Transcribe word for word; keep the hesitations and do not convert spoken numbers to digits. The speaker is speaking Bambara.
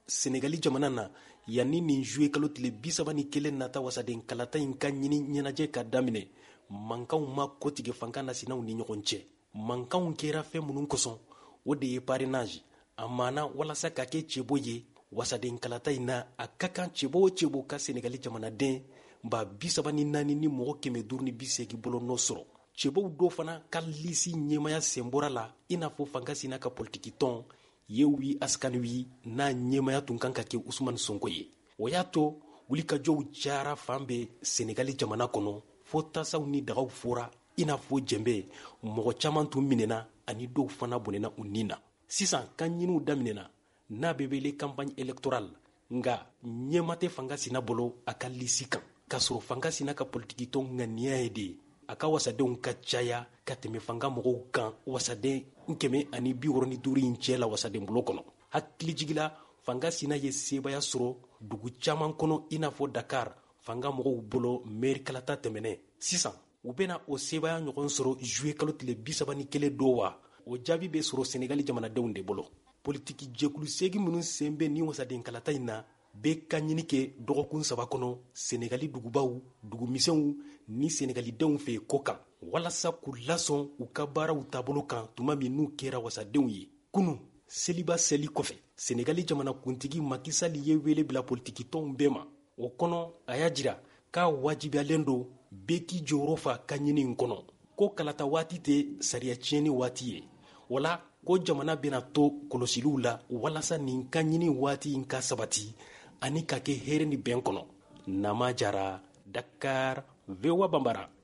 Senegali jamana na yanni nin juillet kalo tile bi saba ni kelen nata wasaden kalata in ka ɲini ɲɛnajɛ ka daminɛ mankanw ma kotigɛ fanga nasinaw ni ɲɔgɔn cɛ. Mankanw kɛra fɛn minnu kosɔn o de ye parrainage a maana walasa ka kɛ cɛbo ye wasaden kalata in na a ka kan cɛbo o cɛbo ka Senegali jamanaden ba bi saba ni naani ni mɔgɔ kɛmɛ duuru ni bi seegin bolo nɔ sɔrɔ. Cɛbow dɔ fana ka lisi ɲɛmaya sen bɔra la i n'a fɔ fanga sina ka politiki tɔn Yewi Askaniwi n'a ɲɛmaya tun kan ka kɛ Usumani Sonko ye. O y'a to wulikajɔw cayara fan bɛɛ Senegali jamana kɔnɔ fo tasaw ni dagaw fora i n'a fɔ jɛnbɛ mɔgɔ caman tun minɛna ani dɔw fana bɔnɛna u nin na. Sisan kan ɲiniw daminɛna n'a bɛ wele campagne électorale nga ɲɛma tɛ fanga sina bolo a ka lisi kan k'a sɔrɔ fanga sina ka politiki tɔn ŋaniya ye de ye a ka wasadenw ka caya ka tɛmɛ fanga mɔgɔw kan wasaden kɛmɛ ani bi wɔɔrɔ ni duuru in cɛ la wasaden bolo kɔnɔ. Hakilijigila fanga sina ye sebaya sɔrɔ dugu caman kɔnɔ i n'a fɔ Dakar fanga mɔgɔw bolo maire kalata tɛmɛnɛ. Sisan u bɛna o sebaya ɲɔgɔn sɔrɔ juillet kalo tile bi saba ni kelen don wa? O jaabi bɛ sɔrɔ Senegali jamanadenw de bolo. Politiki jɛkulu seegin minnu sen bɛ ni wasaden kalata in na bɛ ka ɲini kɛ dɔgɔkun saba kɔnɔ Senegali dugubaw dugumisɛnw ni Senegalidenw fɛ ko kan walasa k'u lasɔn u ka baaraw taabolo kan tuma min n'u kɛra wasadenw ye. Kunu seliba seli kɔfɛ Senegali jamanakuntigi Macky Sall ye wele bila politiki tɔnw bɛɛ ma. O kɔnɔ a y'a jira k'a wajibiyalen don bɛɛ k'i jɔyɔrɔ fa ka ɲini in kɔnɔ ko kalata waati tɛ sariya tiɲɛni waati ye. Wala ko jamana bɛna to kɔlɔsiliw la walasa nin ka ɲini waati in ka sabati ani ka kɛ hɛrɛ ni bɛn kɔnɔ. Nama Jara, Dakar, V O A Bambara.